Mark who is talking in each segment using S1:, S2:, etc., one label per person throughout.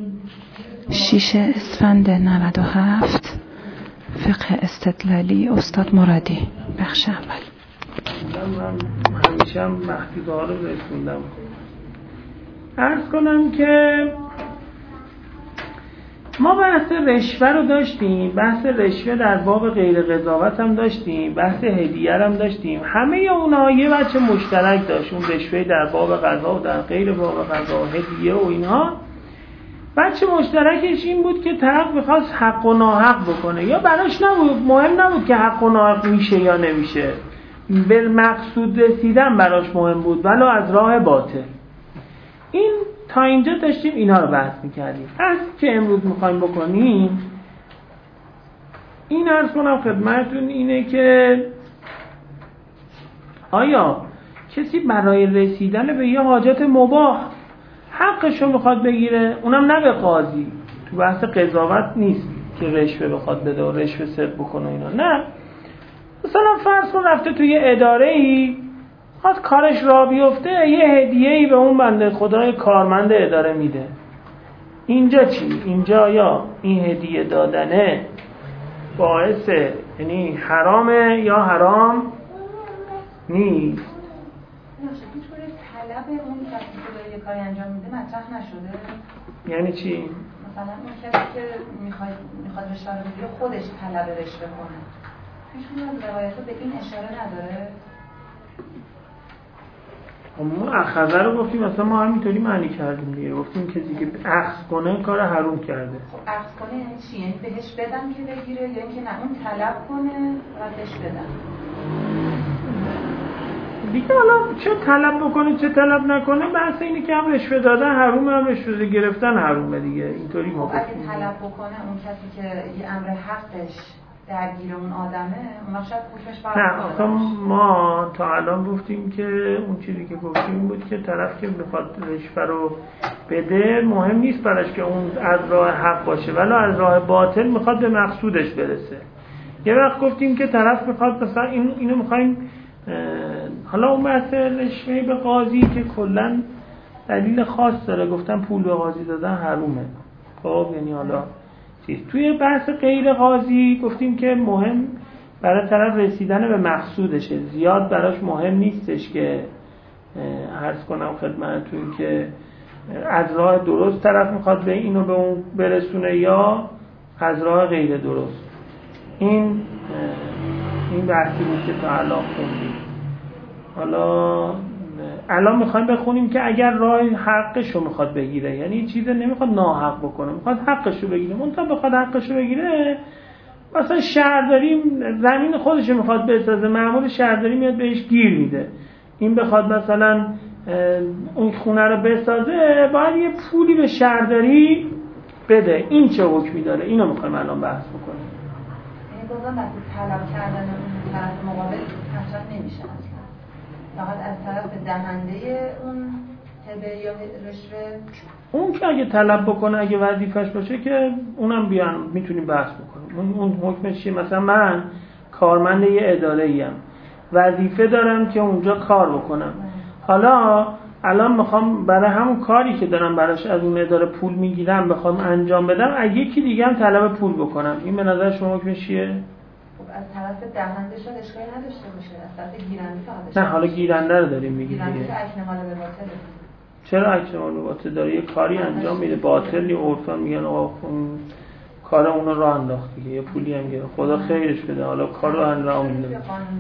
S1: 6 اسفند 97 فقه استدلالی استاد مرادی بخش اول.
S2: من همیشه هم مهدیگاه رو رسوندم. عرض کنم که ما بحث رشوه رو داشتیم، بحث رشوه در باب غیر قضاوت هم داشتیم، بحث هدیه هم داشتیم. همه اونها یه بچه مشترک داشت، اون رشوه در باب قضا و در غیر باب قضا و هدیه و اینها. بچه مشترکش این بود که طرف میخواست حق و ناحق بکنه، یا براش نبود، مهم نبود که حق و ناحق میشه یا نمیشه، به مقصود رسیدن براش مهم بود ولو از راه باطل. این تا اینجا داشتیم اینا رو بحث میکردیم. از که امروز میخوایم بکنیم این عرض کنم خدمتون اینه که آیا کسی برای رسیدن به یه حاجت مباح حقشو میخواد بگیره، اونم نه به قاضی، تو بحث قضاوت نیست که رشوه بخواد بده و رشوه سد بکنه اینا، نه، مثلا فرض کن رفته توی یه اداره‌ای خواست کارش را بیفته، یه هدیه‌ای به اون بنده خدای کارمند اداره میده. اینجا چی؟ اینجا یا این هدیه دادنه باعث یعنی حرامه یا حرام نیست؟
S3: طلب اون کسی که داره یه کاری انجام میده مطرح نشده؟
S2: یعنی چی؟
S3: مثلا اون کسی که میخواد رشوه رو بگیره خودش طلب رشوه کنه، هیچ کدوم از روایت‌ها به این اشاره نداره؟
S2: ما اخذه رو گفتیم، مثلا ما همینطوری معنی کردیم دیگه، گفتیم کسی که اخذ کنه کار حروم کرده.
S3: خب اخذ کنه یعنی چی؟ یعنی بهش بدم که بگیره یا اینکه نه اون طلب کنه و بهش بدم؟
S2: دیگه حالا چه طلب بکنه چه طلب نکنه، بحث اینه که هم رشوه دادن حرومه هم رشوه گرفتن حرومه دیگه. اینطوری ما
S3: خب اگه طلب بکنه اون کسی که یه امر حقش درگیر اون آدمه، اون وقت شاید حکمش
S2: نه، ما تا الان گفتیم که اون چیزی که گفتیم این بود که طرف که میخواد رشوه رو بده مهم نیست براش که اون از راه حق باشه ولی از راه باطل میخواد به مقصودش برسه. یه وقت گفتیم که طرف میخواد مثلا اینو میخوایم، حالا اون بحث رشوه به قاضی که کلا دلیل خاص داره، گفتم پول به قاضی دادن حرومه. خب یعنی حالا توی بحث غیر قاضی گفتیم که مهم برای طرف رسیدن به مقصودشه، زیاد براش مهم نیستش که عرض کنم خدمتتون که از راه درست طرف میخواد به اینو به اون برسونه یا از راه غیر درست. این بحثی بود که تا الان خوندیم. حالا الان میخوایم بخونیم که اگر راه حقشو میخواد بگیره، یعنی چیز نمیخواد ناحق بکنه، میخواد حقشو بگیره، منتها بخواد حقشو بگیره، مثلا شهرداری زمین خودشو میخواد بسازه، مأمور شهرداری میاد بهش گیر میده، این بخواد مثلا اون خونه رو بسازه باید یه پولی به شهرداری بده. این چه حکمی داره؟ اینو میخوایم الان بحث بکنیم.
S3: یعنی بازم وقتی طلب کردن اون طرف مقابل مطرح نمیشه اصلا، فقط از طرف دهنده اون هبه یا رشوه.
S2: اون که اگه طلب بکنه، اگه وظیفش باشه که اونم بیان میتونیم بحث بکنیم. اون حکمش چیه؟ مثلا من کارمند یه اداره‌ایم، وظیفه دارم که اونجا کار بکنم. حالا الان میخوام برای همون کاری که دارم براش از اون اداره پول میگیرم بخوام انجام بدم، اگه یکی دیگه هم طلب پول بکنم، این به نظر شما حکمش چیه؟
S3: از طرف دهنده شد اشکالی نداشته باشه، از طرف گیرنده فقط.
S2: نه حالا گیرنده رو داریم میگیم دیگه.
S3: گیرنده که اکنمال به باطله.
S2: چرا اکنمال به باطل داره؟ یه کاری انجام میده باطلی، عرفا میگن آقا کار اونو راه انداخت دیگه، یه پولی هم گرفت، خدا خیرش بده، حالا کار رو انجام میده.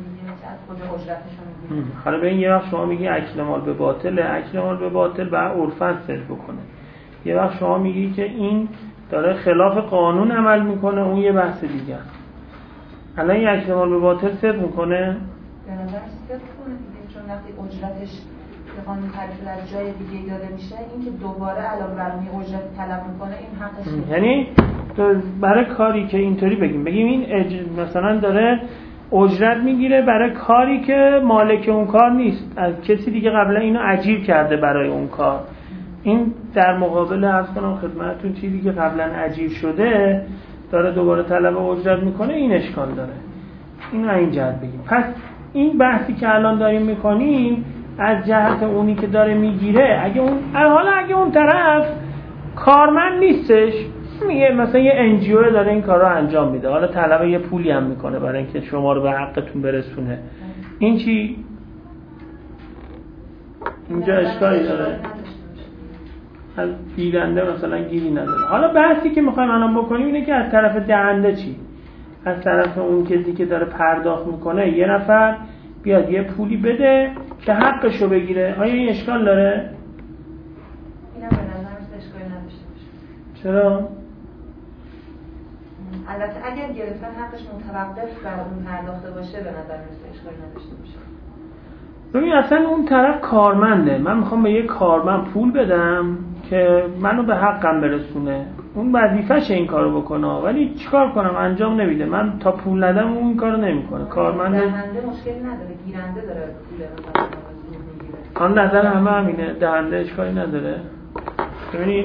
S2: حالا به این یه وقت شما میگی اکنمال به باطله، اکنمال به باطل بعد عرفا صرف بکنه. یه وقت شما میگی که این داره خلاف قانون عمل میکنه، اون یه بحث دیگه است. الان یک احتمال به باطل صدق میکنه؟
S3: به نظر صدق کنه دیگه، چون وقتی اجرتش به قانون تعریف در جای دیگه داده میشه، این که دوباره علاوه بر اون اجرت طلب میکنه این حقش نیست.
S2: یعنی برای کاری که اینطوری بگیم این مثلا داره اجرت میگیره برای کاری که مالک اون کار نیست، از کسی دیگه قبلا اینو اجیر کرده برای اون کار. این در مقابل عرض کنم خدمتتون چیزی که قبلا اجیر شده داره دوباره طلب اجرت میکنه، این اشکال داره. اینو این جهت بگیم. پس این بحثی که الان داریم میکنیم از جهت اونی که داره میگیره، اگه اون طرف کارمند نیستش، میگه مثلا یه انجیو داره این کار رو انجام میده، حالا طلب یه پولی هم میکنه برای اینکه شما رو به حقتون برسونه. این چی؟ اینجا اشکالی داره؟ از گیرنده مثلا گیری نداره. حالا بحثی که میخوایم الان بکنیم اینه که از طرف دهنده چی؟ از طرف اون کسی که داره پرداخت میکنه یه نفر بیاد یه پولی بده که حقشو بگیره. آیا این اشکال داره؟
S3: اینم به نظرم اشکالی نداشته باشه.
S2: چرا؟
S3: البته اگر گرفتن حقش متوقف بر اون پرداخته باشه به نظر میاد اشکالی نداشته باشه.
S2: ببین اصلا اون طرف کارمنده، من میخوام به یه کارمند پول بدم که منو به حقم برسونه، اون وظیفه‌شه این کارو بکنه، ولی چیکار کنم انجام نمیده، من تا پول ندم اون کارو نمیکنه. کارمند
S3: دهنده مشکلی نداره، گیرنده داره پول مثلا میگیره.
S2: آن نظر همینه، دهنده اشکالی نداره. ببینید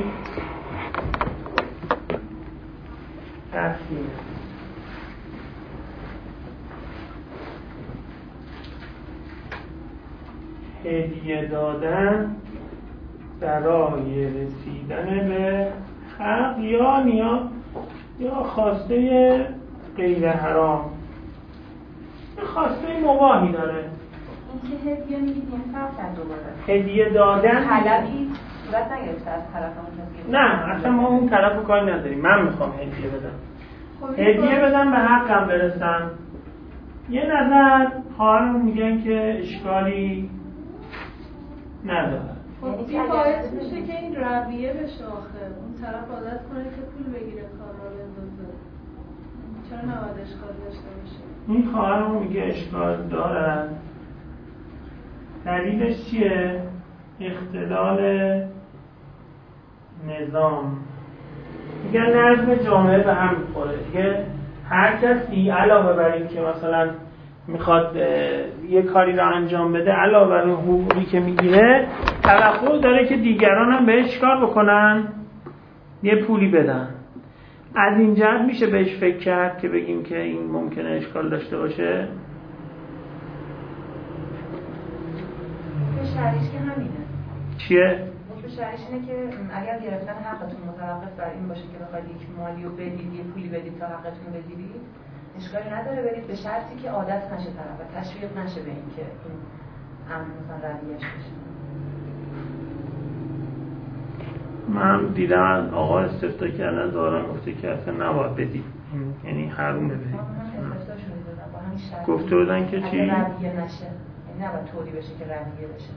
S2: هدیه دادن برای رسیدن به حق یا خواسته غیر حرام، خواسته مباهی داره.
S3: این که هدیه میگید این فرق دوباره
S2: هدیه دادن
S3: طلبی صورت نگرفته از طرف اون کسی؟
S2: نه اصلا ما اون طرفو کاری نداریم، من میخوام هدیه بدم، هدیه بدم به حقم برسم. یه نظر خواهرم میگن که اشکالی نداره.
S4: خب این باعث میشه که این رویه بشه آخه اون طرف عادت کنه که پول بگیره کار را بندازه. چرا نباید اشکال داشته باشه؟
S2: این خواهرم میگه اشکال دارد. دلیلش چیه؟ اختلال نظام. میگه نظم جامعه به هم میخوره. دیگه هر کسی علاوه بر این که مثلا میخواد یه کاری رو انجام بده، علاوه بر اون حقوقی که میگیره توقع داره که دیگران هم بهش کار بکنن، یه پولی بدن. از این جهت میشه بهش فکر کرد که بگیم که این ممکنه اشکال داشته باشه.
S3: شرعیش که همینه.
S2: چیه؟
S3: شرعیش اینه که اگر گرفتن حقتون متوقف بر این باشه که بخواید یک مالی رو بدید، یه پولی بدید تا حقتون بگیرید، اشکالی نداره برید، به شرطی که عادت نشه طرف و تشویق نشه به این که این امر مثلا رویش بشه.
S2: من دیدم آقا استفتا کردن دارن گفته که اصلا نباید بدید، یعنی حرومه بدید. گفته بودن که چی؟
S3: رویه نشه، یعنی نباید طوری بشه که رویه بشه.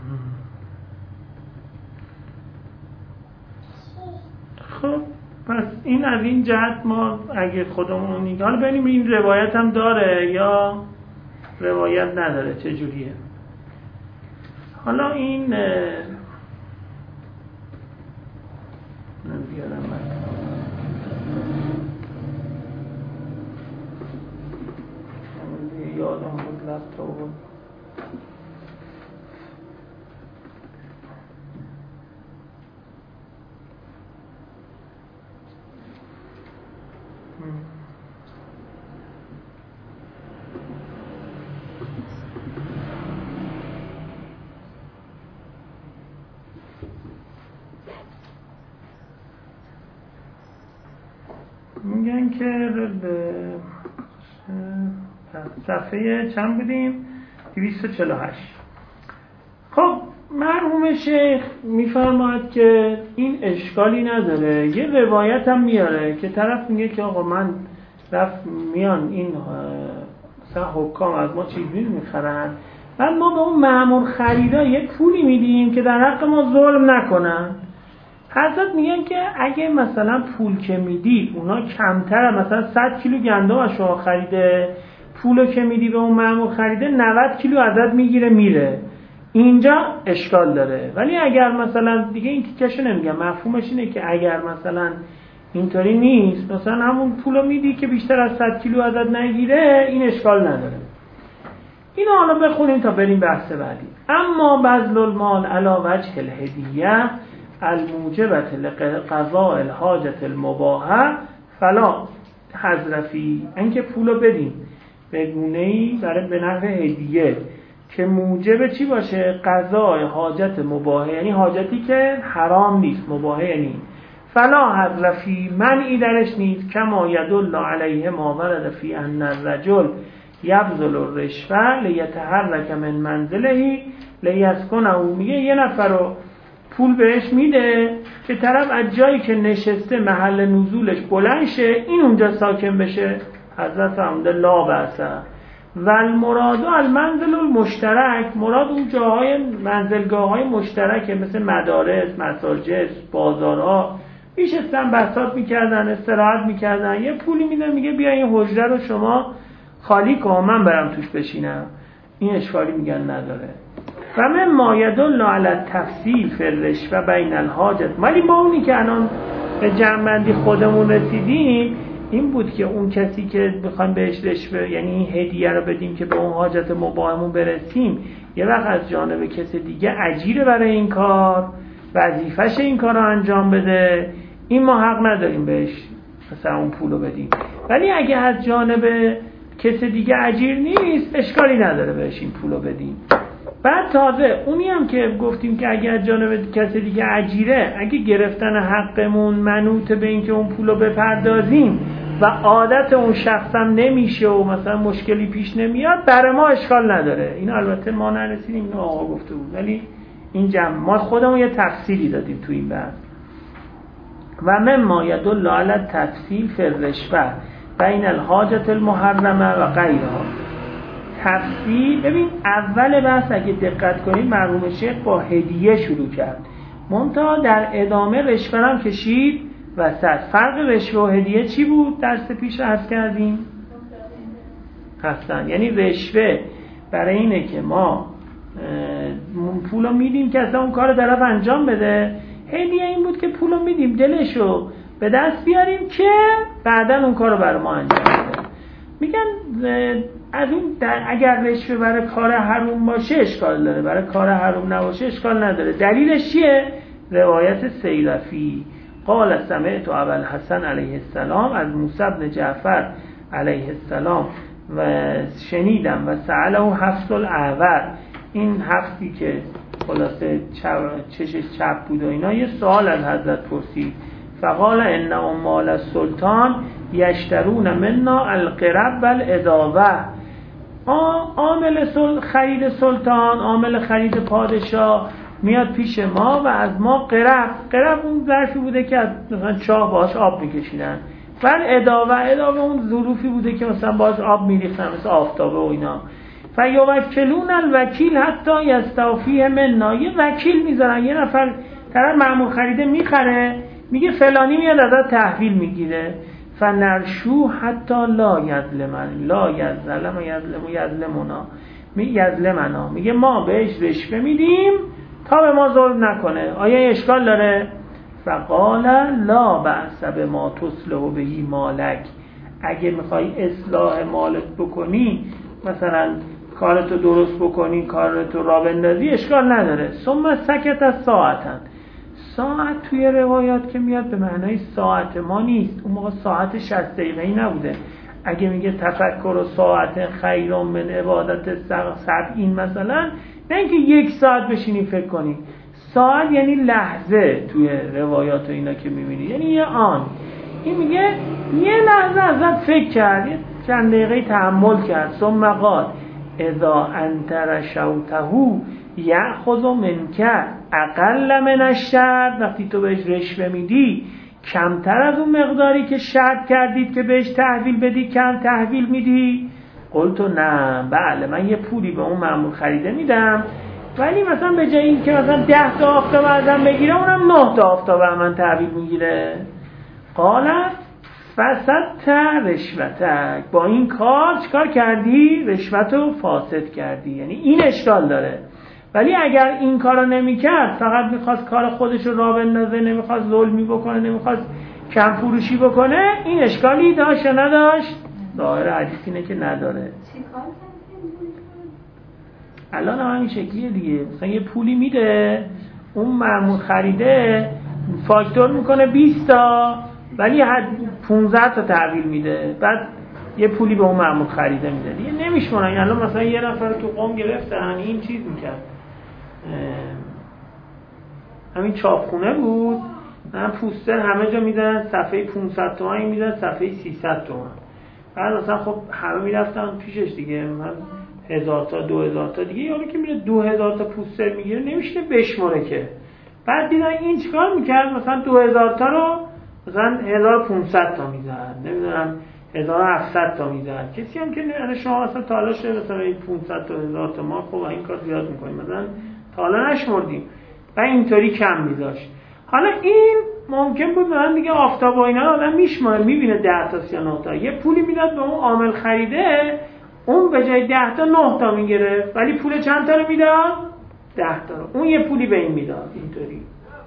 S2: خب پس این از این جهت ما اگه خودمون رو نگاه، حالا ببینیم این روایت هم داره یا روایت نداره چجوریه. حالا این نمیارم من یادم بود لپتاپ بود. میگن که صفحه چند بودیم؟ 248. خب مرحوم شیخ میفرماید که این اشکالی نداره. یه روایت هم میاره که طرف میگه که آقا من میان این مثلا حکام از ما چیزی میخرن، بعد ما به اون مأمور خریدا یه پولی میدیم که در حق ما ظلم نکنن. حضرت میگن که اگه مثلا پول که میدی اونا کمتر، مثلا 100 کیلو گندم از شما خریده، پولو که میدی به اون مأمور خریده 90 کیلو ازت میگیره میره، اینجا اشکال داره. ولی اگر مثلا دیگه این تیکشو نمیگم، مفهومش اینه که اگر مثلا اینطوری نیست، مثلا همون پولو میدی که بیشتر از 100 کیلو ازت نگیره، این اشکال نداره. اینو حالا بخونیم تا بریم بحث بعدی. اما بذل المال علی وجه الهدیه الموجبت لقضاء الحاجت المباحه فلا حذرفی. اینکه پولو بدیم به گونه‌ای برای به نحو هدیه که موجب چی باشه؟ قضاء حاجت مباحه، یعنی حاجتی که حرام نیست، مباحه یعنی فلا حظ فی، منعی درش نیست. کما یدل علیه ما ورد فی ان الرجل یبذل الرشوه لیتحرک من منزله لیسکنه. میگه یه نفر رو پول بهش میده که طرف از جایی که نشسته محل نزولش بلند شه، این اونجا ساکن بشه. حضرت فرموده لا بأس. و المراد المنزل المشترک، مراد اون جاهای منزلگاه های مشترکه، مثل مدارس، مساجد، بازارها. میشستن بساط میکردن، استراحت میکردن، یه پولی میده میگه بیا این حجره رو شما خالی کن من برم توش بشینم، این اشکالی میگن نداره. و من ما یدل علی التفصیل فی الرشوه بین الحاجت. ولی ما اونی که الان به جمع‌بندی خودمون رسیدیم این بود که اون کسی که بخوایم بهش رشوه، یعنی این هدیه رو بدیم که به اون حاجت مباهمون برسیم، یه وقت از جانب کسی دیگه اجیره برای این کار، وظیفش این کار رو انجام بده، این ما حق نداریم بهش مثلا اون پولو بدیم. ولی اگه از جانب کسی دیگه اجیر نیست، اشکالی نداره بهش این پولو بدیم. بعد تازه اونی هم که گفتیم که اگه از جانب کسی دیگه اجیره، اگه گرفتن حقمون منوط به این که اون پولو بپردازیم و عادت اون شخصم نمیشه و مثلا مشکلی پیش نمیاد، برای ما اشکال نداره. این البته ما نرسیدیم، اینو آقا گفته بود، ولی این جمع ما خودمون یه تفصیلی دادیم تو این بحث. و مما یدل علی التفصیل فی الرشوه بین الحاجت المحرمه و غیرها. تفصیل، ببین اول بحث اگه دقت کنید مرحوم شیخ با هدیه شروع کرد، منتها در ادامه رشوه هم کشید وسط. فرق رشوه و هدیه چی بود؟ درس پیش عرض کردیم هستن. یعنی رشوه برای اینه که ما پولو میدیم که اصلا اون کار طرف انجام بده. هدیه این بود که پولو میدیم دلشو به دست بیاریم که بعداً اون کارو برای ما انجام بده. میگن از اون اگر رشوه برای کار حرام باشه اشکال داره، برای کار حرام نباشه اشکال نداره. دلیلش چیه؟ روایت سیرفی قال سمعت ابوالحسن علیه السلام از موسی بن جعفر علیه السلام و شنیدم و سأله حفص الاعور. این حفصی که خلاصه چشش چپ بود و اینا، یه سوال از حضرت پرسید. فقال ان مال السلطان یشترون منا القرب والاداوه. عامل خرید سلطان، عامل خرید پادشاه میاد پیش ما و از ما قرب اون ظرفی بوده که مثلا چاه باش آب میکشیدن، و اداوه اون ظروفی بوده که مثلا باش آب میریختن مثل آفتابه و اینا. فیوکلون الوکیل حتی یستوفیه منا. یه وکیل میذارن، یه نفر طرف معمول خریده میخره، میگه فلانی میاد ازت تحویل میگیره. فنرشو حتی لا یظلمنا. میگه ما بهش رشوه میدیم تا به ما ظلم نکنه. آیا اشکال داره؟ فقال لا بأس بما تصلح بهی مالک. اگه میخوای اصلاح مالت بکنی، مثلا کارتو درست بکنی، کارتو راه بندازی، اشکال نداره. ثم سکت از ساعت توی روایات که میاد به معنای ساعت ما نیست، اون موقع ساعت 60 دقیقه‌ای نبوده. اگه میگه تفکر و ساعت خیر من عبادت 70 مثلا، نه اینکه 1 ساعت بشینی فکر کنی. ساعت یعنی لحظه توی روایات و اینا که میبینی، یعنی یه آن. این میگه یه لحظه ازت فکر کرد، چند دقیقه تحمل کرد. ثم قال اذا انت رشوته یأخذ منک اقل من الشرط. وقتی تو بهش رشوه میدی کمتر از اون مقداری که شرط کردید که بهش تحویل بدی کم تحویل میدی. قلت نه، بله من یه پولی به اون معمول خریده میدم، ولی مثلا به جای این که مثلا 10 تا آفتاب ازم بگیره، اونم 9 تا آفتاب از من تحویل میگیره. قالت فسدت رشوتک. با این کار چیکار کردی؟ رشوتو فاسد کردی. یعنی این اشکال داره. ولی اگر این کارو نمی‌کرد، فقط می‌خواست کار خودش رو راه بندازه، نمی‌خواست ظلمی بکنه، نمی‌خواست کم فروشی بکنه، این اشکالی داشت یا نداشت؟ ظاهر حدیث اینه که نداره.
S4: چیکار کردی؟
S2: الان هم همین شکلیه دیگه. مثلا یه پولی میده، اون معمول خریده فاکتور میکنه 20 تا، ولی 15 تا تحویل میده، بعد یه پولی به اون معمول خریده میده دیگه. نمیشمونه. الان مثلا یه نفر تو قم گرفتن، این چیز میکرد، همین چاپخونه بود، من پوستر همه جا میدن صفحه 500 تومانی میدن صفحه 300 تومان. بعد مثلا خب همه میرفتن پیشش دیگه، من 1000 تا 2000 تا دیگه، یارو که میره 2000 تا پوستر میگیره نمیشه بشماره که. بعد دیدن این چیکار میکرد، مثلا 2000 تا رو مثلا 1500 تا میزد، نمیدونم 1700 تا میزد. کسی هم که نه شما مثلا تا حالا شده مثلا 500 تا 1000 تا، ما خب این کار زیاد میکنیم مثلا تا حالا نشمردیم و اینطوری کم میذاشت. حالا این ممکن بود من دیگه آفتاب و اینا آدم میشماره میبینه 10 تا یا 9 تا، یه پولی میداد به اون عامل خریده، اون به جای 10 تا 9 تا میگرفت، ولی پول چند تا رو میداد؟ 10 تا رو. اون یه پولی به این میداد. اینطوری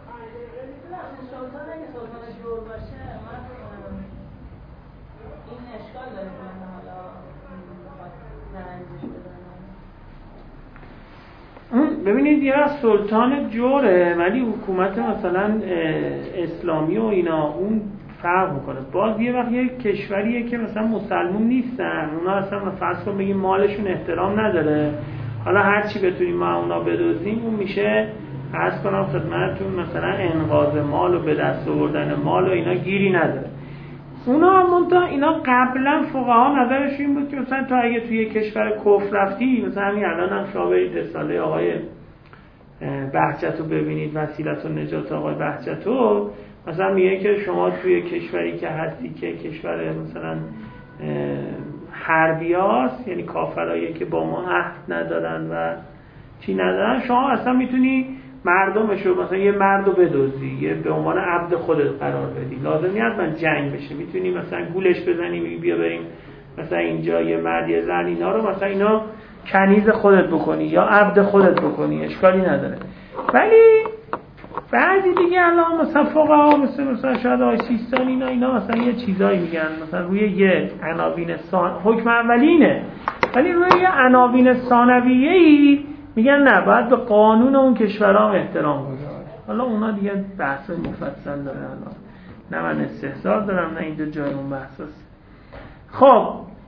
S2: ببینید یه سلطان جوره ولی حکومت مثلا اسلامی و اینا اون فرق میکنه. باز یه وقت یه کشوریه که مثلا مسلمون نیستن، اونا اصلا فرض کن بگیم مالشون احترام نداره، حالا هر چی بتونیم ما اونا بدزدیم اون میشه عرض کنم خدمتتون مثلا انقاذ مال و به دست آوردن مال و اینا گیری نداره. اونا منتها اینا قبلا فقها نظرش این بود که مثلا تو اگه توی کشور کفر رفتی، مثلا همین الان هم شما برید رساله آقای بهجتو ببینید، وسیلت و نجات آقای بهجتو، مثلا میگه که شما توی کشوری که هستی که کشور مثلا حربیاست، یعنی کافرایی که با ما عهد ندارن و چی ندارن، شما اصلا میتونی مردمشو مثلا یه مردو بدزدی، یه به عنوان عبد خودت قرار بدی، لازم نیست حتما جنگ بشه، میتونی مثلا گولش بزنی میگی بیا بریم مثلا اینجا یه مرد یه زن اینا رو مثلا اینا کنیز خودت بکنی یا عبد خودت بکنی، اشکالی نداره. ولی بعضی دیگه الان مثلا فقها مثلا شاید آقای سیستان اینا مثلا یه چیزایی میگن، مثلا روی یه عناوین حکم اولینه ولی روی یه عناوین ثانویه‌ای میگن نه باید به قانون اون کشورها احترام گذاشت. حالا اونا دیگه بحث مفصل داره، الان نه من استحضار دارم نه اینجا جای اون بحثاست. خب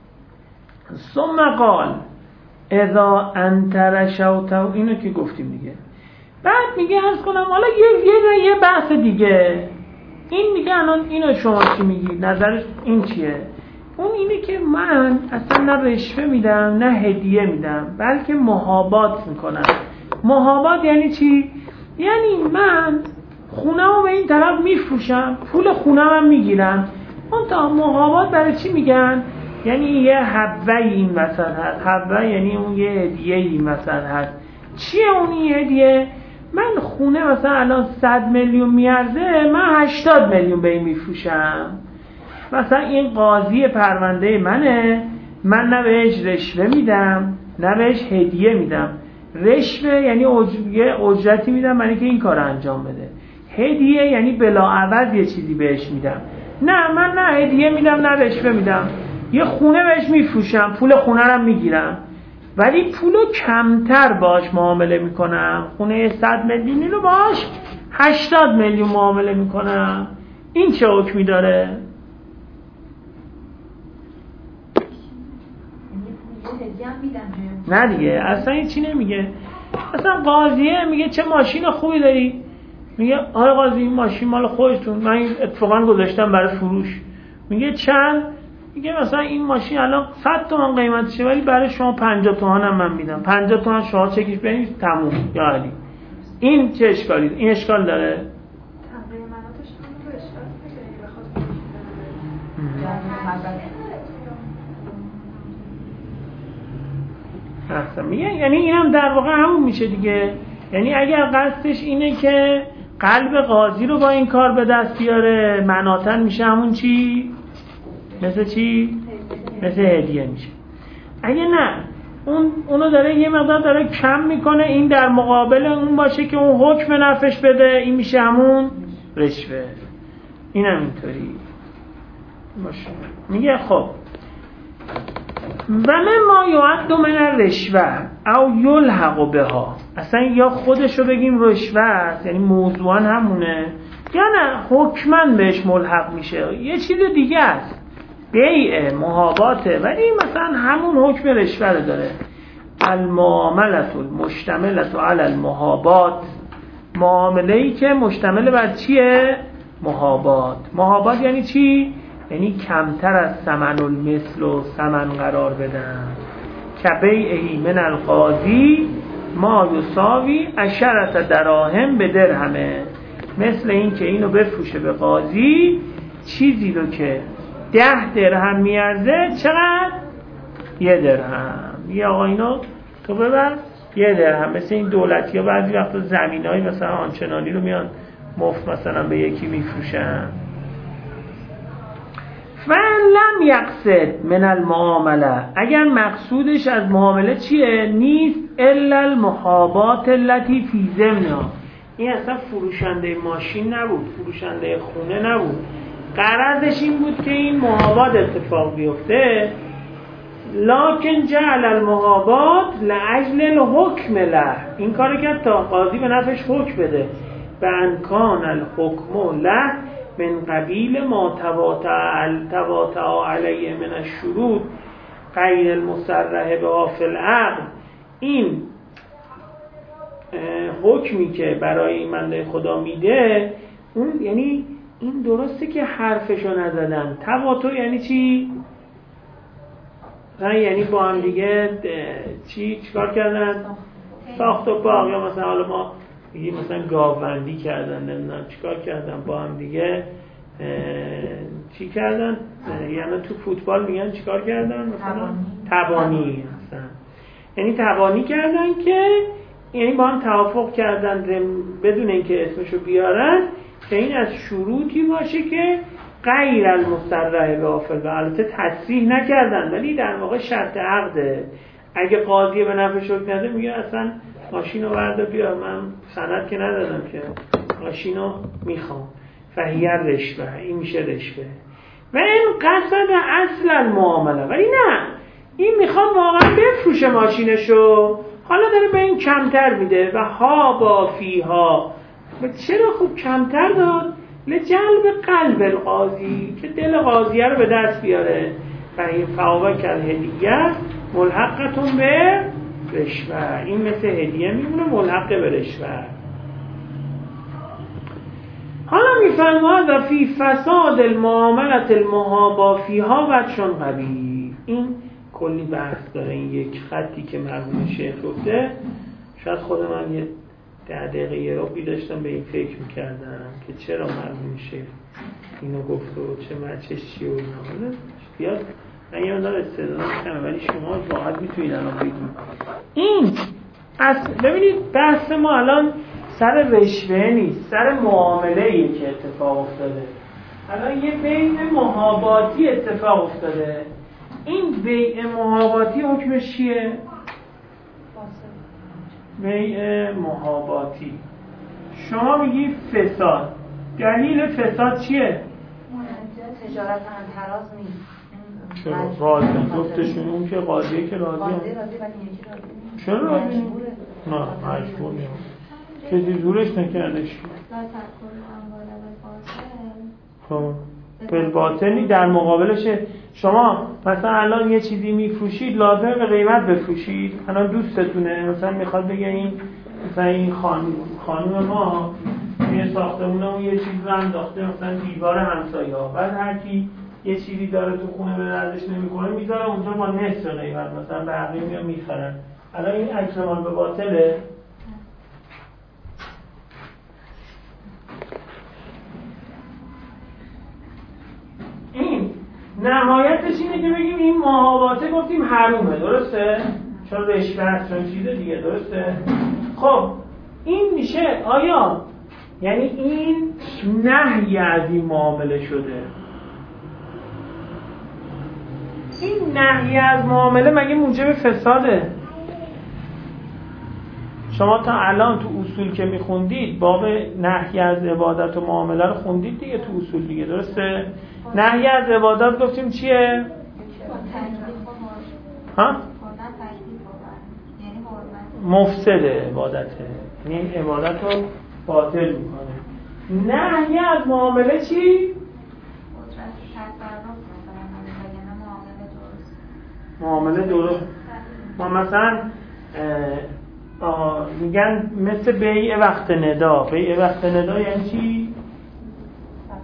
S2: ثم قال اذا انت رشوتو، اینو که گفتیم دیگه. بعد میگه عرض کنم حالا یه بحث دیگه، این میگه الان اینو شما چی میگی، نظرش این چیه؟ اون اینه که من اصلا نه رشوه میدم نه هدیه میدم، بلکه محابات میکنم. محابات یعنی چی؟ یعنی من خونه‌مو به این طرف میفروشم، پول خونه‌مو میگیرم. اون تا محابات برای چی میگن؟ یعنی یه حبه این وسط هست، حبه یعنی اون یه هدیه این وسط هست. چیه اون یه هدیه؟ من خونه مثلا الان 100 میلیون میارزه، من 80 میلیون به این میفروشم. مثلا این قاضی پرونده منه، من نه بهش رشوه میدم نه بهش هدیه میدم. رشوه یعنی اجرتی میدم من که این کار انجام بده، هدیه یعنی بلاعوض یه چیزی بهش میدم. نه من نه هدیه میدم نه رشوه میدم، یه خونه بهش میفروشم، پول خونه رو میگیرم ولی پولو کمتر باش معامله میکنم، خونه 100 میلیونی رو باش 80 میلیون معامله میکنم. این چه حکمی داره؟ نه دیگه اصلا این چی نمیگه. اصلا قاضیه میگه چه ماشین خوبی داری، میگه آره قاضی این ماشین مال خودتون، من اتفاقا گذاشتم برای فروش. میگه چند؟ میگه مثلا این ماشین الان 100 تومان قیمتشه ولی برای شما 50 تومان هم من میدم، 50 تومان شما چکش برید تموم. یا علی این چه اشکالی؟ این اشکال داره؟
S4: قیمتش هم رو اشکال
S2: احسن میگه، یعنی اینم در واقع همون میشه دیگه. یعنی اگر قصدش اینه که قلب قاضی رو با این کار به دست بیاره، مناطن میشه همون چی؟ مثل چی؟ مثل هدیه میشه. اگه نه اونو داره یه مقدار داره کم میکنه، این در مقابل اون باشه که اون حکم نفش بده، این میشه همون رشوه. اینم اینطوری باشه. میگه خب و ما یعد من الرشوه او یلحق بها، اصلا یا خودشو بگیم رشوه یعنی موضوعا همونه، یا نه حکمن بهش ملحق میشه یه چیز دیگه است، بیع محاباته ولی مثلا همون حکم رشوه رو داره. المعامله المشتمله علی المحابات، معامله‌ای که مشتمل بر چیه؟ محابات یعنی چی؟ یعنی کمتر از ثمن المثل و ثمن قرار بدن. کبیعی من القاضی ما یساوی 10 دراهم به درهمه، مثل این که اینو بفروشه به قاضی چیزی رو که 10 درهم میارزه. چقدر؟ 1 درهم. یه آقا اینو تو ببر 1 درهم. مثل این دولتی ها بعضی وقتا زمینایی مثلا آنچنانی رو میان مفت مثلا به یکی میفروشن. فلم یقصد من المعامله، اگر مقصودش از معامله چیه؟ نیست الا المحابات التي فی ضمنها. این اصلا فروشنده ماشین نبود، فروشنده خونه نبود، غرضش این بود که این محابات اتفاق بیفته. لکن جعل المحابات لاجل الحکم له، این کارو کرد تا قاضی به نفعش حکم بده. بانکان الحکم له من قبیل ما تواتع علیه من الشروط غیر المصرح به فی العقد. این حکمی که برای این بنده خدا میده، اون یعنی این درسته که حرفشو نزدن. تواتع یعنی چی؟ یعنی با هم دیگه چیکار کردن؟ ساخت و باغ، یا مثلا حالا ما میگیم مثلا گاوبندی کردن، نمیدونم چیکار کردن با هم دیگه، چی کردن؟ یعنی تو فوتبال میگن چیکار کردن؟ مثلا تبانی هستن. یعنی تبانی کردن که یعنی با هم توافق کردن بدون اینکه اسمشو بیارن که این از شروطی باشه که غیر المصرح به آفل، و البته تصریح نکردن ولی در واقع شرط عقده. اگه قاضی به نفعش حکم نده میگه اصلا ماشینو بردار بیار، من سند که ندادم که ماشینو میخوام، فهیه رشوه، این میشه رشوه. و این قصد اصل المعامله، ولی نه این میخوام واقعا بفروشه ماشینشو، حالا داره به این کمتر میده. و ها با فیها، و چرا خوب کمتر داد؟ لجلب قلب القاضی، که دل قاضیه رو به دست بیاره. و این فوابک الهدیه ملحقتون به رشوه، این مثل هدیه میمونه ملحق به رشوه. حالا میفرماید و فی فساد المعاملت المحابا فیها وجهٌ قبیح. این کلی بحث داره، این یک خطی که مرحوم شیخ گفته. شاید خود من یه 10 دقیقه یه رو داشتم به این فکر میکردم که چرا مرحوم شیخ اینو گفته و چه مچش چیه و اینا. بیاد من یه مدار استدلال کنم ولی شما راحت میتونید الان بگید. این ببینید بحث ما الان سر رشوه نیست، سر معامله‌ایه که اتفاق افتاده. الان یه بیع محاباتی اتفاق افتاده. این بیع محاباتی حکمش چیه؟ بیع محاباتی شما میگی فساد. دلیل فساد چیه؟
S3: تجارت انحراز نیست.
S2: چرا؟ راضی گفتشون اون که قاضیه که راضی هم.
S3: ولی یکی راضی.
S2: چرا راضی؟ نه مجبور نیم کسی زورش نکردش. خب بالباطنی در مقابلشه. شما مثلا الان یه چیزی میفروشید لازم به قیمت بفروشید. الان دوستتونه مثلا میخواد بگه این مثلا این خانم ما یه ساختمونه یه چیز رو انداخته مثلا دیوار همسایه ها، بعد هر کی یه چیزی داره تو خونه به دردش نمیکنه میذاره اونجا با نصف قیمت مثلا بقیه میان میخرن. الان این اکرمان به باطله. این نهایتش اینه که بگیم این محاباته گفتیم حرومه، درسته؟ چون رشوه هست، چون چیز دیگه، درسته؟ خب این میشه آیا یعنی این نهی از این معامله شده؟ این نهی از معامله مگه موجب فساده؟ شما تا الان تو اصول که میخوندید باب نهی از عبادت و معامله رو خوندید دیگه تو اصول دیگه، درسته؟ نهی از عبادت گفتیم چیه؟ ها؟ مفسد عبادته، یعنی عبادت رو باطل میکنه. نهی از معامله چی؟ معامله درست. ما مثلا میگن مثل بیع وقت ندا. بیع وقت ندا یعنی چی؟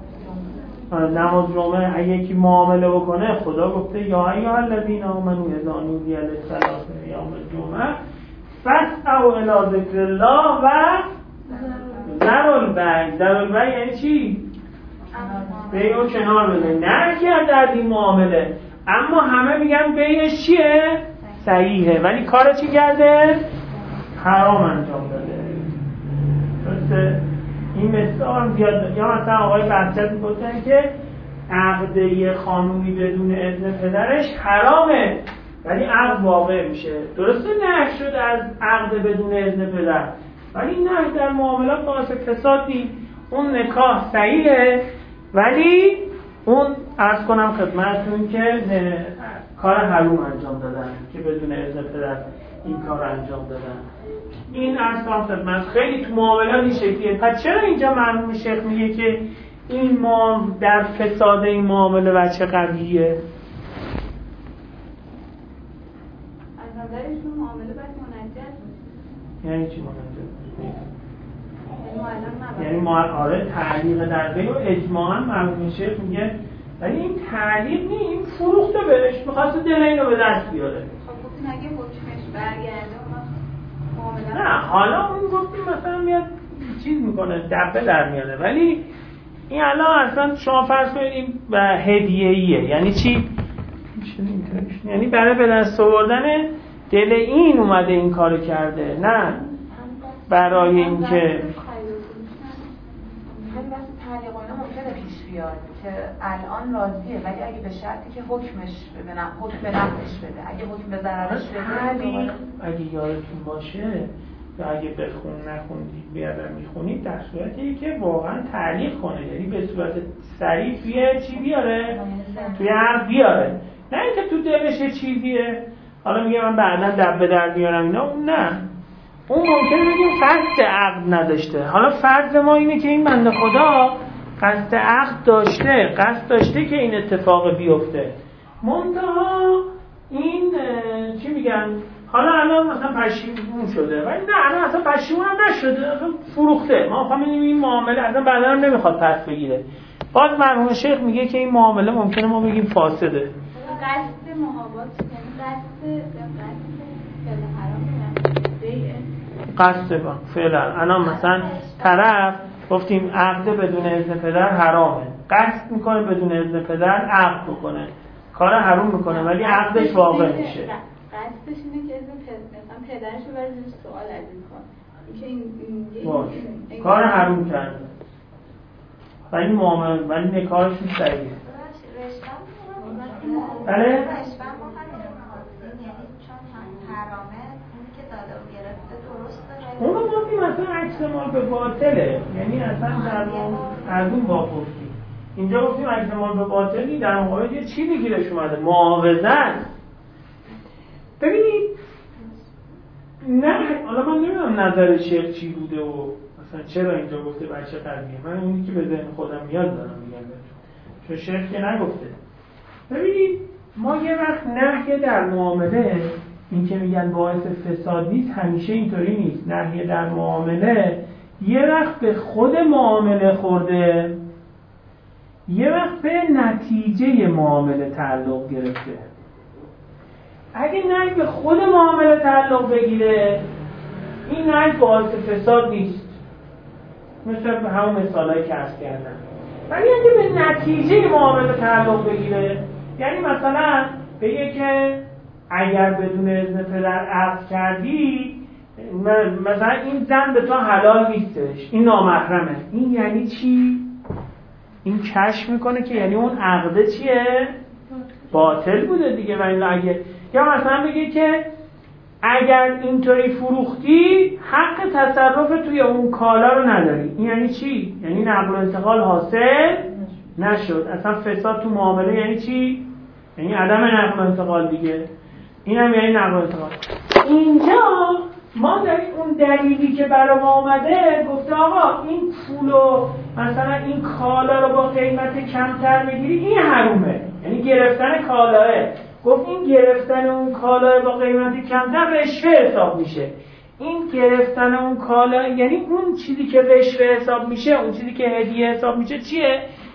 S2: نماز جمعه اگه یکی معامله بکنه، خدا گفته یا ایها الذین آمنوا اذا نودی للصلاة من یوم الجمعه فاسعوا الی ذکر الله و ذروا البیع. ذروا البیع یعنی چی؟ بیع رو کنار بذاری، نه کرد در این معامله، اما همه میگن بیعش چیه؟ صحیحه، ولی کار چی کرده؟ حرام انجام داده. درسته؟ این مثال زیاد. یا مثلا آقای بحثت میگفتن که عقد یه خانومی بدون اذن پدرش حرامه، ولی عقد واقع میشه. درسته نهی شد از عقد بدون اذن پدر، ولی نهی در معاملات باعث فساد نیست. اون نکاح صحیحه، ولی اون عرض کنم خدمتتون که کار حرام انجام دادن که بدون اذن پدر این کار انجام دادن. این عرض کنم خدمت خیلی تو معاملات این شکلیه. پس چرا اینجا مرحوم شیخ میگه که این در فساد این معامله بچه قویه؟
S4: از نظرشون معامله باید منجز باشه.
S2: یعنی چی منجز؟ یعنی آره تعلیق در بین و اجماعاً مرحوم شیخ میگه ولی این تعلیق نیست، این فروخته بهش، می‌خواسته دل اینو به دست بیاره.
S4: خب گفتین اگه حکمش برگرده معامله،
S2: نه حالا اون گفتیم مثلا میاد چیز میکنه دبه در میاره، ولی این الان اصلا شما فرض کنید این هدیه‌ایه. یعنی چی؟ یعنی برای به دست آوردن دل این اومده این کارو کرده، نه برای اینکه
S3: تعلیق اینا ممکنه پیش بیاد که الان راضیه، ولی اگه به شرطی که حکمش ببینم حکم به نفعش بده، اگه حکم به ضررش بده،
S2: اگه یادتون باشه یا اگه بخون نخوندید بیادر میخونید در صورتی که واقعا تعلیق کنه، یعنی به صورت سریع توی چی بیاره؟ توی عقد بیاره، نه اینکه تو دلش چیزیه حالا میگه من بعدا دبه در بیارم اینا. اون نه، اون ممکنه بگیم قصد عقد نداشته. حالا فرض ما اینه که این بنده خدا قصد عقد داشته، قصد داشته که این اتفاق بیفته، منتها این چی میگن حالا الان مثلا پشیمون شده، ولی نه الان اصلا پشیمون هم نشده، اصلا فروخته. ما فهمیدیم این معامله اصلا بعدا هم نمیخواد پس بگیره. باز مرحوم شیخ میگه که این معامله ممکنه ما بگیم فاسده.
S4: قصد محابات یعنی قصد
S2: فعلا الان مثلا طرف گفتیم عقد بدون اذن پدر حرامه، قصد میکنه بدون اذن پدر عقد بکنه، کار حرام میکنه ولی عقدش واقع میشه.
S4: قصدش اینه که اذن مثلا پدرش رو برای سوال از این کار اینکه این
S2: کار حرام کرده ولی معامله ولی نکاحش صحیحه. بله اونو گفتیم مثلا عکس مال به باطله، یعنی اصلا در از اون واقفی. اینجا گفتیم عکس مال به باطلی در مقابل یه چی بگیرش اومده؟ معاوضت. ببینید نه حالا من نمیدونم نظر شیخ چی بوده و مثلا چرا اینجا گفته بچه قضیه، من اونی که به ذهن خودم میاد دارم میگم چون شیخ که نگفته. ببینید ما یه وقت نهی در معامله این که میگن باعث فساد نیست، همیشه اینطوری نیست. نهی در معامله یه وقت به خود معامله خورده، یه وقت به نتیجه معامله تعلق گرفته. اگه نهی به خود معامله تعلق بگیره این نهی باعث فساد نیست، مثل به همون مثالایی که عرض کردم. ولی اگه به نتیجه معامله تعلق بگیره، یعنی مثلا بگه که اگر بدون اذن پدر عقد کردی مثلا این زن به تو حلال نیستش، این نامحرمه، این یعنی چی؟ این کشف میکنه که یعنی اون عقده چیه؟ باطل بوده دیگه. و اگه یا مثلا بگه که اگر اینطوری فروختی حق تصرف توی اون کالا رو نداری، این یعنی چی؟ یعنی نقل و انتقال حاصل نشد. اصلا فساد تو معامله یعنی چی؟ یعنی عدم نقل و انتقال دیگه. این هم یعنی نقل و انتقال. اینجا ما داریم اون دلیلی که برای ما اومده گفته آقا این پولو مثلا این کالا رو با قیمت کمتر بگیری این حرومه، یعنی گرفتن کالاه. گفت این گرفتن اون کالاه با قیمت کمتر رشوه حساب میشه. این گرفتن اون کالا یعنی اون چیزی که رشوه حساب میشه، اون چیزی که هدیه حساب میشه چیه؟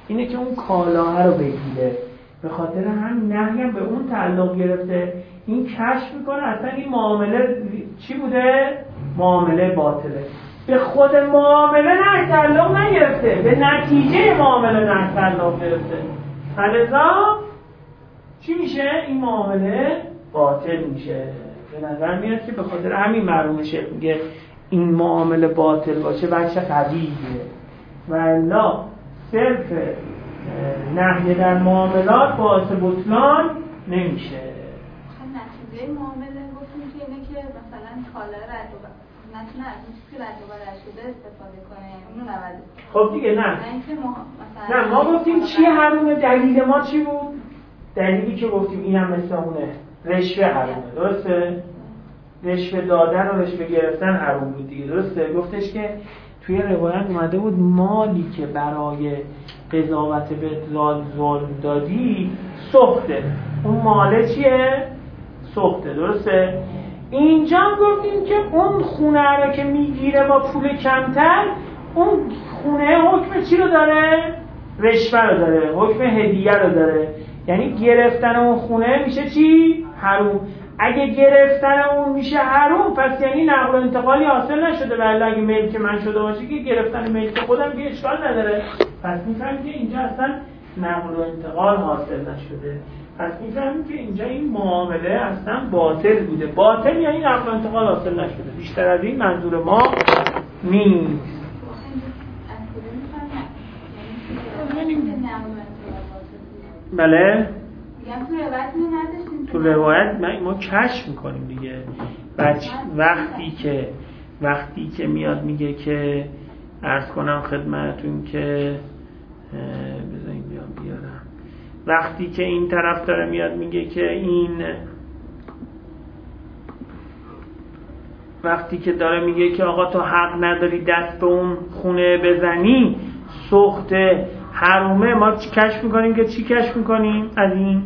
S2: اینه که اون کالاها رو بگیره. به خاطر همین نهی هم به اون تعلق گرفته. این کشف میکنه اصلا این معامله چی بوده؟ معامله باطله. به خود معامله نه تعلق نگرفته، به نتیجه معامله نه تعلق گرفته. لذا چی میشه؟ این معامله باطل میشه. به نظر میاد که به خاطر همین مرحوم شیخ میگه این معامله باطل باشه بچه قویه، و الا صرف نهی در معاملات باعث بطلان نمیشه.
S4: نتیجه معامله گفتیم که اینه که مثلا کالا رد و نتونه از اون چیزی که رد و بدل شده استفاده کنه، اونو نبرده.
S2: خب دیگه نه ما گفتیم چی حرومه؟ دلیل ما چی بود؟ دلیلی که گفتیم اینم مثل اونه، رشوه حرومه، درسته؟ رشوه دادن و رشوه گرفتن حروم بود دیگه، درسته؟ گفتش که توی روایت اومده بود مالی که برای قضاوت به ظلم دادی سخته، اون ماله چیه؟ سخته، درسته؟ اینجا گفتیم که اون خونه رو که میگیره با پول کمتر، اون خونه حکم چی رو داره؟ رشوه رو داره، حکم هدیه رو داره. یعنی گرفتن اون خونه میشه چی؟ حروم. اگه گرفتن اون میشه حروم، پس یعنی نقل و انتقالی حاصل نشده. ولی اگه ملک من شده باشه که گرفتن ملک خودم که اشکال نداره. پس میفهمیم که اینجا اصلا نقل و انتقال حاصل نشده. پس میفهمیم که اینجا این معامله اصلا باطل بوده. باطل یعنی نقل و انتقال حاصل نشده. بیشتر از این منظور ما نیست. بله؟ تو روایت ما کشف میکنیم دیگه. وقتی که میاد میگه که عرض کنم خدمتون که بذاریم بیارم، وقتی که این طرف داره میاد میگه که این، وقتی که داره میگه که آقا تو حق نداری دست به اون خونه بزنی، سخت حرومه، ما کشف میکنیم که چی کشف میکنیم از این؟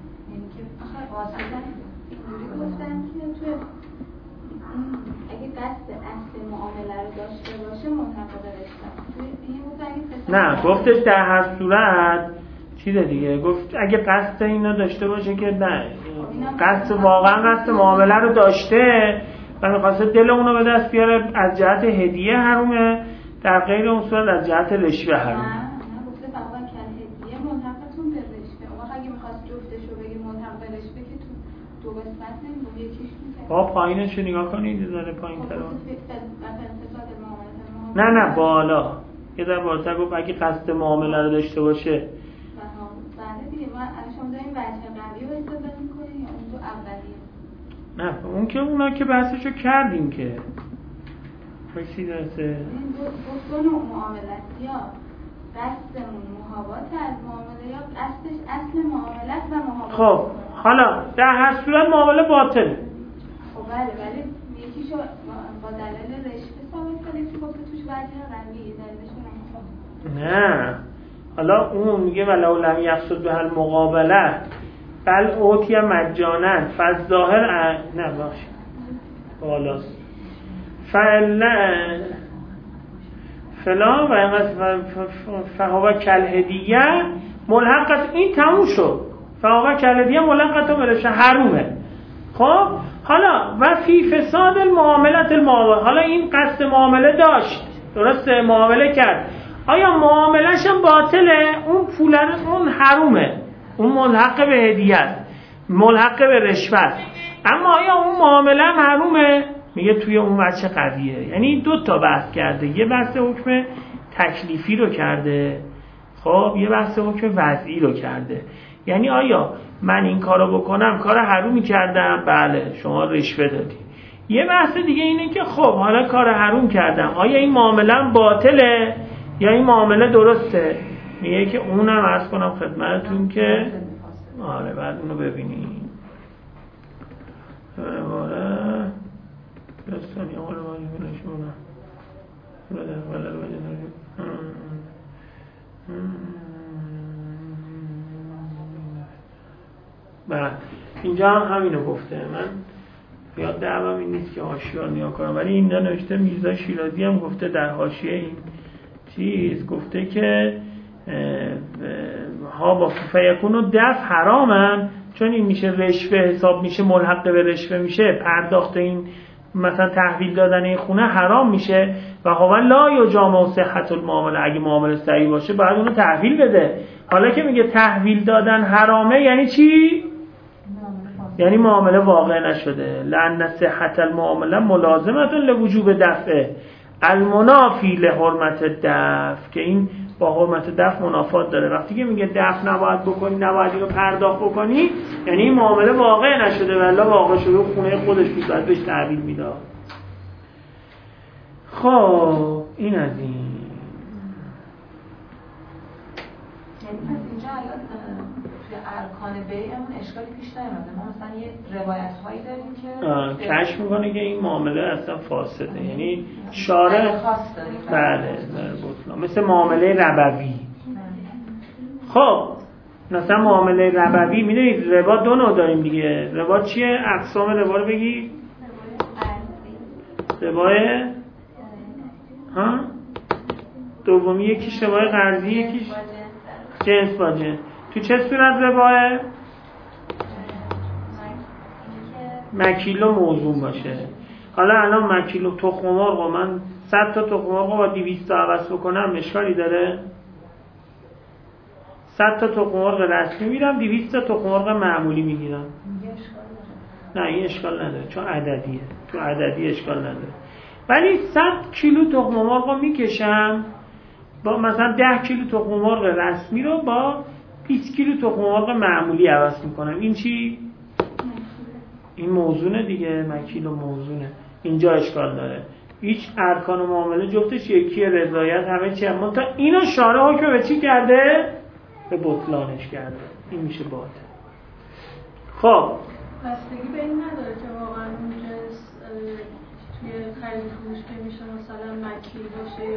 S2: نه گفتش در هر صورت چیه دیگه، گفت اگه قصد اینو داشته باشه که نه، واقعا قصد معامله رو داشته و می‌خواسته دل اونو به دست بیاره، از جهت هدیه حرومه، در غیر اون صورت از جهت رشوه حرومه.
S4: نه گفته فقط کل هدیه ملحقتون به رشوه. اون اگه می‌خواست جفتشو بگه ملحق به رشوه که تو دو قسمت نمی‌بود، یکیش می‌کنه.
S2: با پایینش رو نگاه کنید، داره پایین‌تر. نه بالا یه در بالاتر گفت اگه قصد معامله رو داشته باشه.
S4: بله دیگه، ما شما داریم وجه قوی رو استفاده می‌کنیم یا اون تو اولیه؟
S2: نه اون که اونا که بحثشو کردیم که کسی درسته
S4: این دو نوع معاملت، یا قصدمون محابات از معامله یا قصدش اصل معاملت و محابات.
S2: خب حالا در هر صورت معامله باطله.
S4: خب بله ولی یکیشو با دلیل رشوه ثابت کنیم که گفته توش وجه قوی دلیلشون
S2: نه، حالا اون میگه ولو لم یقصد به المقابله بل اوتی مجانا فالظاهر نه باشه بالاست فلا و فهو کالهدیه ملحقت، این تموم شد. فهو کالهدیه ملحقت برشه حرومه. خب حالا و فی فساد المعاملات حالا این قصد معامله داشت، درسته، معامله کرد، آیا معاملش هم باطله؟ اون پول اون حرومه، اون ملحق به هدیه است، ملحق به رشوه، اما آیا اون معامله هم حرومه؟ میگه توی اون وجه قویه. یعنی دو تا بحث کرده، یه بحث حکم تکلیفی رو کرده، خب یه بحث حکم وضعی رو کرده. یعنی آیا من این کارو بکنم کار حرومی کردم؟ بله شما رشوه دادی. یه بحث دیگه اینه که خب حالا کار حروم کردم، آیا این معامله هم باطله یا این معامله درسته؟ میگه که اونم عرض کنم خدمتتون که آره بعد اونو ببینیم. دستانی اول واجب نشونه بله اینجا هم همینو گفته. من یاد دعوام این نیست که حاشیه نیا کنم، ولی این نوشته میرزا شیرازی هم گفته در حاشیه این چیز، گفته که ها با فیکون و دف حرامن، چون این میشه رشوه حساب میشه، ملحق به رشوه میشه، پرداخت این مثلا تحویل دادن این خونه حرام میشه. و هو لا یجامع صحت المعامله، اگه معامله صحیح باشه باید اونو تحویل بده. حالا که میگه تحویل دادن حرامه یعنی چی؟ یعنی معامله واقع نشده. لأن صحت المعامله ملازمه لوجوب دفع المنافی لحرمت دفع، که این با حرمت دفع منافات داره. وقتی که میگه دفع نباید بکنی، نباید اینو پرداخت بکنی، یعنی این معامله واقع نشده، والله واقع شده خونه خودش بود باید بهش تحویل میداد. خب این از این.
S3: یعنی پس اینجا الان توی ارکان بیعمون اشکالی پیش نیامده. ما مثلا یه روایت هایی داریم که
S2: کشف میکنه که این معامله اصلا فاسده، یعنی شارع
S3: خاص داریم.
S2: بله بطلان، مثل معامله ربوی. خب مثلا معامله ربوی میدونید ربا دو نوع داریم دیگه. ربا چیه؟ اقسام ربا رو بگی. ربای دومی یکیش ربای قرضی، یکیش جنس با جنس. تو چه صورت رباه؟ مکیل و موزون باشه. حالا الان مکیل و تخم مرغ و من 100 تا تخم مرغ با 200 تا عوض بکنم اشکالی داره؟ 100 تا تخم مرغ رسمی میرم، 200 تا تخم مرغ معمولی میگیرم. نه این اشکال نداره چون عددیه، تو عددی اشکال نداره. ولی 100 کیلو تخم مرغ رو میکشم با مثلا 10 کیلو تخم مرغ رسمی رو با 20 کیلو تخم مرغ معمولی عوض میکنم. این چی؟ این موزونه دیگه، مکیل و موزونه. اینجا اشکال داره. هیچ ارکان و معامله جفتش یکیه، رضایت همه چی، اما تا اینو شارع حکم به چی کرده؟ به بطلانش کرده. این میشه باطل. خب
S4: بستگی به این نداره که واقعا اون جنس توی خرید فروش که میشه مثلا مکیل باشه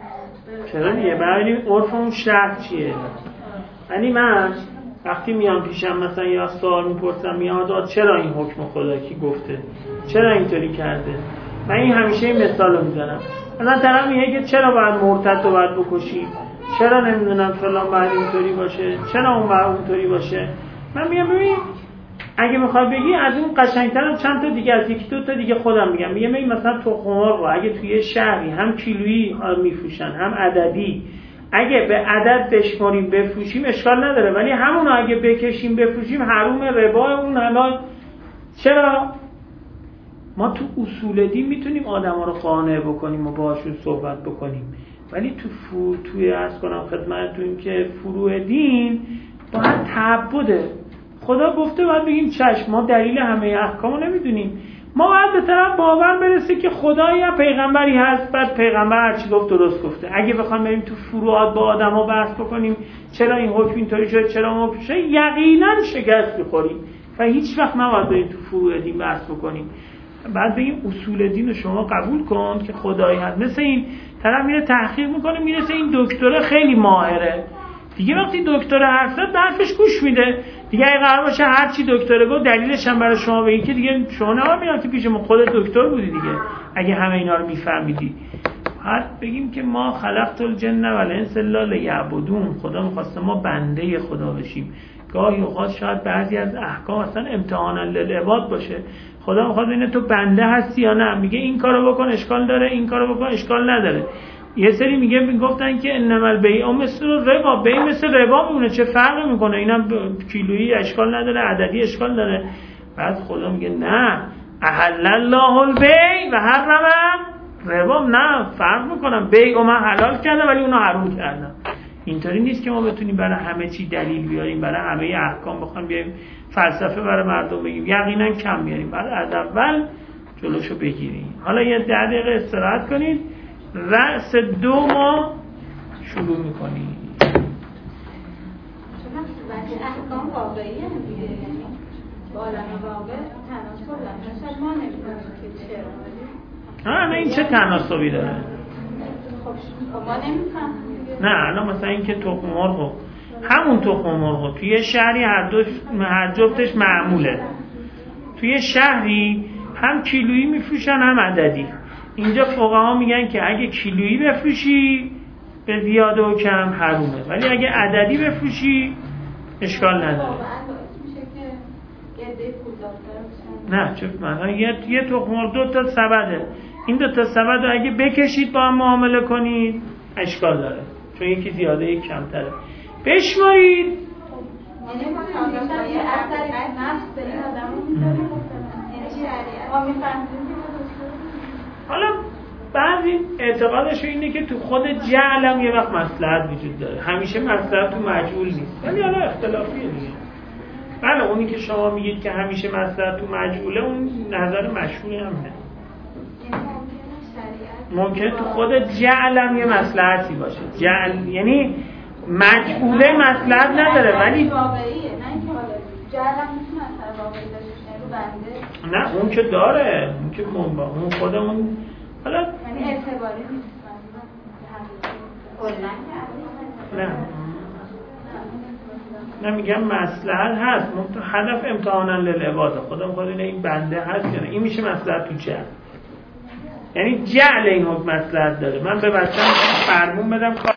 S4: یا
S2: چرا دیگه؟ ببینیم عرف اون شهر چیه. یعنی من وقتی میام پیشم مثلا یا سوال میپرسم میاد چرا این حکم خدا کی گفته؟ چرا اینطوری کرده؟ من این همیشه این مثالو میزنم. مثلا طرف میگه که چرا باید مرتد رو باید بکشی؟ چرا نمیدونم فلان باید اینطوری باشه؟ چرا اون باید اونطوری باشه؟ من میگم ببین اگه میخوای بگی از اون قشنگترم چند تا دیگه از یکی دو تا دیگه خودم میگم. میگم این مثلا تخم مرغ اگه توی شهری هم کیلویی میفروشن هم عددی، اگه به عدد بشماریم بفروشیم اشکال نداره، ولی همون اگه بکشیم بفروشیم حروم ربا اون حلال. چرا؟ ما تو اصول دین میتونیم آدما رو قانع بکنیم و باهاشون صحبت بکنیم، ولی توی عرض کنم خدمتتون که فروع دین باید تعبده. خدا گفته باید بگیم چشم، ما دلیل همه احکامو نمیدونیم، ما باید به طرف باور برسه که خدا یا پیغمبری هست، بعد پیغمبر هرچی گفت درست گفته. اگه بخوام بریم تو فروعات با آدما بحث بکنیم چرا این حکم اینطوری شد چرا اون حکم شد، یقینا شکست می‌خوریم و هیچ وقت نباید بریم تو فروع دین بحث بکنیم. بعد بگیم اصول دین رو شما قبول کن که خدایی هست. مثل این طرف میره تحقیق میکنه میرسه این دکتر خیلی ماهره دیگه، وقتی دکتر حرف زد حرفش گوش میده دیگه. اگه قرار باشه هر چی دکتر گفت دلیلش هم برای شما بگی که دیگه شما نباید میاد پیش ما، خودت دکتر بودی دیگه اگه همه اینا رو میفهمیدی. بعد بگیم که ما خلقت الجن والانس الا لیعبدون، خدا می‌خواسته ما بنده خدا بشیم. گاهی اوقات شاید بعضی از احکام اصلا امتحانا للعباد باشه، خدا می‌خواد ببینه تو بنده هستی یا نه. میگه این کارو بکن اشکال داره، این کارو بکن اشکال نداره. یه سری میگفتن که انما البیع مثل ربا، بیع مثل ربا میمونه، چه فرقی میکنه؟ اینم کیلویی اشکال نداره، عددی اشکال داره. بعد خدا میگه نه، احل الله البیع و حرم ربا. نه فرق میکنم، بیع من حلال کردم ولی اونو حرام کردم. اینطوری نیست که ما بتونیم برای همه چی دلیل بیاریم، برای همه احکام بخوایم بیاریم فلسفه برای مردم بگیم، یقینا کم میاریم. بعد از اول جلوشو بگیریم. حالا یه 10 دقیقه استراحت کنید، رأس 2 ما شروع میکنیم.
S5: چون احکام واقعی هم دیگه، یعنی با عالم واقع تناسب دارن. شاید ما نمیدونیم که چرا.
S2: نه این چه تناسبی داره؟
S5: خب ما نمیفهمیم.
S2: نه الان مثلا این که تخم مرغ، همون تخم مرغ توی شهری هر جفتش معموله. توی شهری هم کیلویی میفروشن هم عددی. اینجا فقها میگن که اگه کیلویی بفروشی به زیاده و کم حرومه، ولی اگه عددی بفروشی اشکال نداره.
S5: واقعا باعث میشه که یه عده پولدارتر بشن.
S2: نه چون مثلا یه تخم مرغ 2 تا سبده، این 2 تا سبد رو اگه بکشید با هم معامله کنید اشکال داره، چون یکی زیاده یک کمتره. بشمارید.
S5: یعنی ما یه اثر نفس به این آدمو میذاره، یعنی شریعت ما میفهمیم.
S2: حالا بعضی اعتقادشون اینه که تو خود جعل هم یه وقت مصلحت وجود داره، همیشه مصلحت تو مجعول نیست، ولی حالا اختلافیه دیگه. بله اونی که شما میگید که همیشه مصلحت تو مجعوله اون نظر مشهوری همه. ممکنه تو خود جعل هم یه مصلحتی باشه. جعل یعنی مجعوله مصلحت نداره ولی
S5: واقعیه، نه اینکه جعل هم میتونه اثر واقعی داشته رو بنده.
S2: نه اون که داره، اون که اون خودمون حالا
S5: یعنی اعتباری نیست.
S2: نه میگم مصلحت هست، هدف امتحانا للعباد، خودم خود این بنده هست یا نه، این میشه مصلحت تو جعل. یعنی جعل این حکم مصلحت داره، من به بچه‌م فرمون بدم